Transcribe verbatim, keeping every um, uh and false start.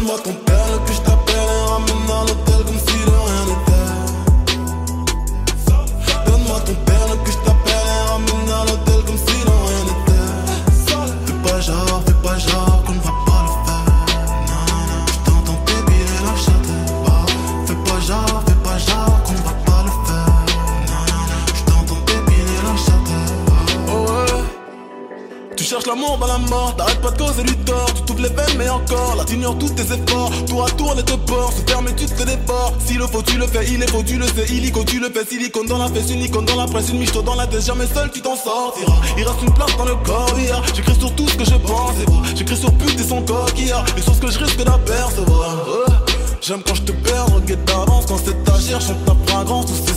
Donne-moi ton tel, puis je t'appelle et ramène à l'hôtel comme si de rien n'était. Donne-moi ton tel, puis je t'appelle et ramène à l'hôtel comme si de rien n'était. Fais pas genre, fais pas genre qu'on ne va pas le faire. Non, non, non, je t'entends tes billets la chatte. Fais pas genre, fais pas genre qu'on ne va pas le faire. Non, non, non, je t'entends tes billets la chatte. Oh ouais. Tu cherches l'amour dans la mort, t'arrêtes pas de causer du tort. Tu t'ouvres les veines mais encore, là t'ignores tous tes efforts. Tour à tour les te ports, se ferme et tu te fais des ports. S'il le faut tu le fais, il est faux tu le sais. Illico tu le fais, silicone dans la fesse, une icône dans la presse. Une miche dans la tête, jamais seul tu t'en sortiras. Il reste une place dans le corps hier. J'écris sur tout ce que je pense et vois. J'écris sur pute et son coquillard. Les choses que je risque d'apercevoir. Oh. J'aime quand je te perds, regrette d'avance. Quand c'est ta chair, chante ta fragrance. Tous ces